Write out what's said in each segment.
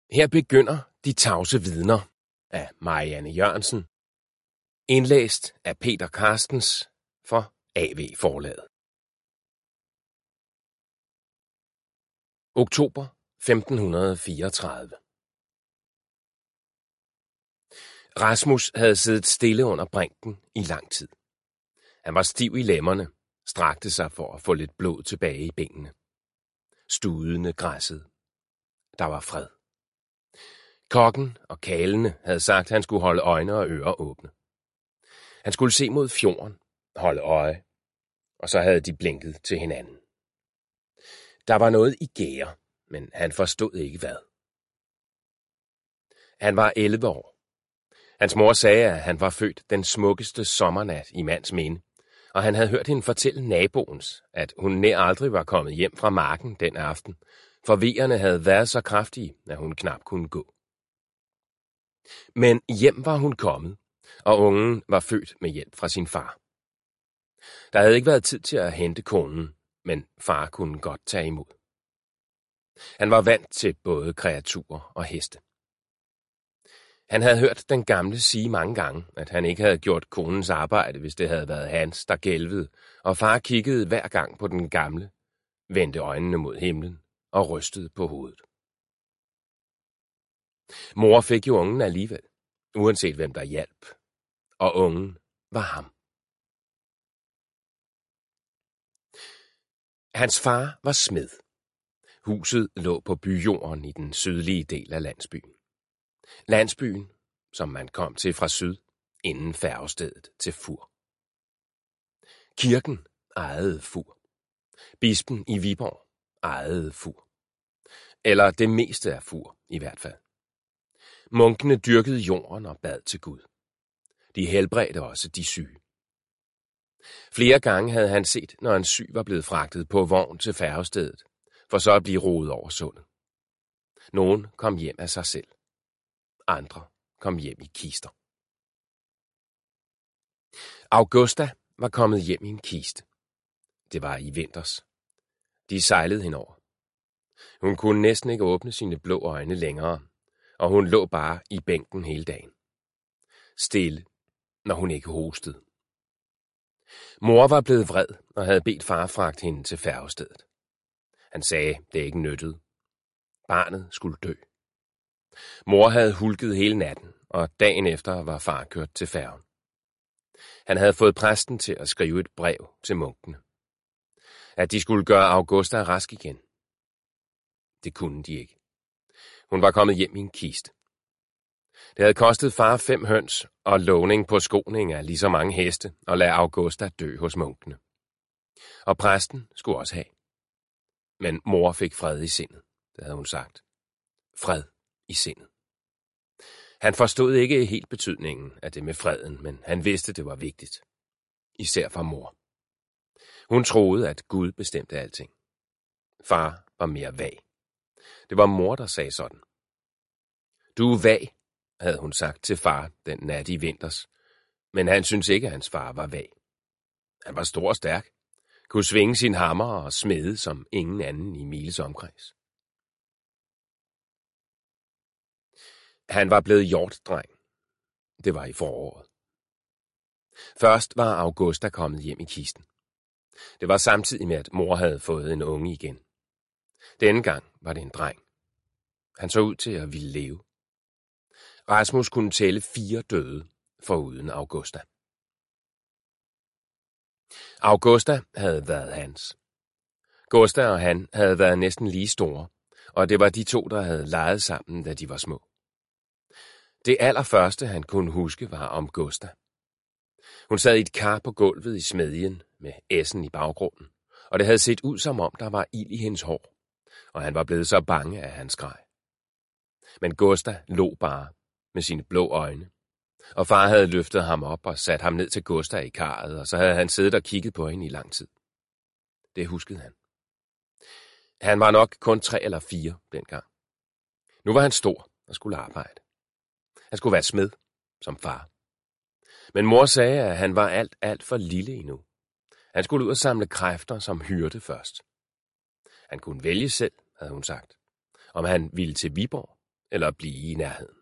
Her begynder De tavse vidner af Marianne Jørgensen, indlæst af Peter Carstens for AV Forlaget. Oktober 1534. Rasmus havde siddet stille under brinken i lang tid. Han var stiv i lemmerne, strakte sig for at få lidt blod tilbage i benene. Studene græssede. Der var fred. Kokken og kalene havde sagt, at han skulle holde øjne og ører åbne. Han skulle se mod fjorden, holde øje, og så havde de blinket til hinanden. Der var noget i gære, men han forstod ikke hvad. Han var 11 år. Hans mor sagde, at han var født den smukkeste sommernat i mands minde, og han havde hørt hende fortælle naboens, at hun nær aldrig var kommet hjem fra marken den aften, for vejerne havde været så kraftige, at hun knap kunne gå. Men hjem var hun kommet, og ungen var født med hjælp fra sin far. Der havde ikke været tid til at hente konen, men far kunne godt tage imod. Han var vant til både kreaturer og heste. Han havde hørt den gamle sige mange gange, at han ikke havde gjort konens arbejde, hvis det havde været hans, der gælvede, og far kiggede hver gang på den gamle, vendte øjnene mod himlen og rystede på hovedet. Mor fik jo ungen alligevel, uanset hvem der hjalp, og ungen var ham. Hans far var smed. Huset lå på byjorden i den sydlige del af landsbyen. Landsbyen, som man kom til fra syd, inden færgestedet til Fur. Kirken ejede Fur. Bispen i Viborg ejede Fur. Eller det meste af Fur i hvert fald. Munkene dyrkede jorden og bad til Gud. De helbredte også de syge. Flere gange havde han set, når en syg var blevet fragtet på vogn til færgestedet, for så at blive roet over sundet. Nogen kom hjem af sig selv. Andre kom hjem i kister. Augusta var kommet hjem i en kiste. Det var i vinters. De sejlede henover. Hun kunne næsten ikke åbne sine blå øjne længere, og hun lå bare i bænken hele dagen. Stille, når hun ikke hostede. Mor var blevet vred og havde bedt far fragte hende til færgestedet. Han sagde, det ikke nyttede. Barnet skulle dø. Mor havde hulket hele natten, og dagen efter var far kørt til færgen. Han havde fået præsten til at skrive et brev til munkene. At de skulle gøre Augusta rask igen. Det kunne de ikke. Hun var kommet hjem i en kiste. Det havde kostet far 5 høns og lovning på skoning af lige så mange heste og lade Augusta dø hos munkene. Og præsten skulle også have. Men mor fik fred i sindet, det havde hun sagt. Fred i sindet. Han forstod ikke helt betydningen af det med freden, men han vidste, det var vigtigt. Især for mor. Hun troede, at Gud bestemte alting. Far var mere vag. Det var mor, der sagde sådan. Du er vag, havde hun sagt til far den nat i vinters, men han syntes ikke, at hans far var vag. Han var stor og stærk, kunne svinge sin hammer og smede som ingen anden i miles omkreds. Han var blevet hjortdreng. Det var i foråret. Først var Augusta kommet hjem i kisten. Det var samtidig med, at mor havde fået en unge igen. Denne gang var det en dreng. Han så ud til at ville leve. Rasmus kunne tælle 4 døde, foruden Augusta. Augusta havde været hans. Gustav og han havde været næsten lige store, og det var de 2, der havde leget sammen, da de var små. Det allerførste, han kunne huske, var om Gustav. Hun sad i et kar på gulvet i smedjen med essen i baggrunden, og det havde set ud som om, der var ild i hendes hår, og han var blevet så bange, at han skreg. Men Gustav lå bare med sine blå øjne, og far havde løftet ham op og sat ham ned til Gustav i karret, og så havde han siddet og kigget på hende i lang tid. Det huskede han. Han var nok kun 3 eller 4 dengang. Nu var han stor og skulle arbejde. Han skulle være smed, som far. Men mor sagde, at han var alt for lille endnu. Han skulle ud og samle kræfter som hyrde først. Han kunne vælge selv, havde hun sagt, om han ville til Viborg eller blive i nærheden.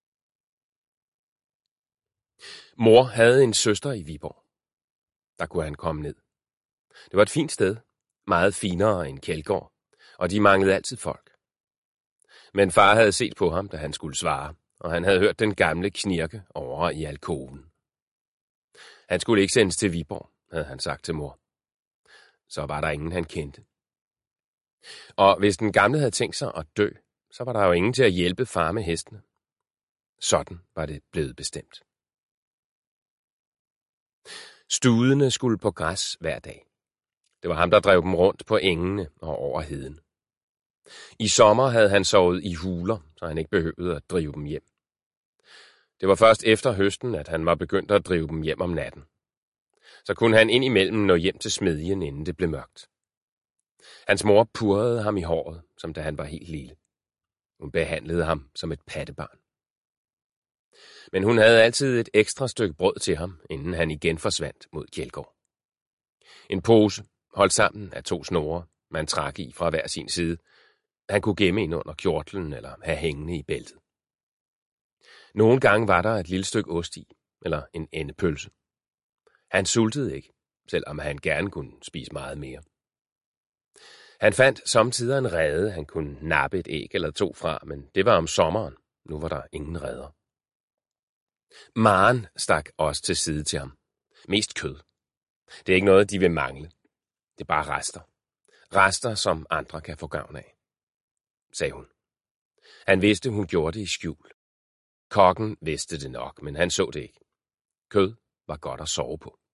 Mor havde en søster i Viborg. Der kunne han komme ned. Det var et fint sted, meget finere end Kjeldgaard, og de manglede altid folk. Men far havde set på ham, da han skulle svare, og han havde hørt den gamle knirke over i alkoven. Han skulle ikke sendes til Viborg, havde han sagt til mor. Så var der ingen, han kendte. Og hvis den gamle havde tænkt sig at dø, så var der jo ingen til at hjælpe far med hestene. Sådan var det blevet bestemt. Studene skulle på græs hver dag. Det var ham, der drev dem rundt på engene og over heden. I sommer havde han sovet i huler, så han ikke behøvede at drive dem hjem. Det var først efter høsten, at han var begyndt at drive dem hjem om natten. Så kunne han indimellem nå hjem til smedjen, inden det blev mørkt. Hans mor purrede ham i håret, som da han var helt lille. Hun behandlede ham som et pattebarn. Men hun havde altid et ekstra stykke brød til ham, inden han igen forsvandt mod Kjeldgaard. En pose, holdt sammen af 2 snore, man trak i fra hver sin side. Han kunne gemme ind under kjortlen eller have hængende i bæltet. Nogle gange var der et lille stykke ost i, eller en endepølse. Han sultede ikke, selvom han gerne kunne spise meget mere. Han fandt samtidig en rede, han kunne nappe et æg eller 2 fra, men det var om sommeren. Nu var der ingen reder. Maren stak også til side til ham. Mest kød. Det er ikke noget, de vil mangle. Det er bare rester. Rester, som andre kan få gavn af, sagde hun. Han vidste, hun gjorde det i skjul. Kokken vidste det nok, men han så det ikke. Kød var godt at sove på.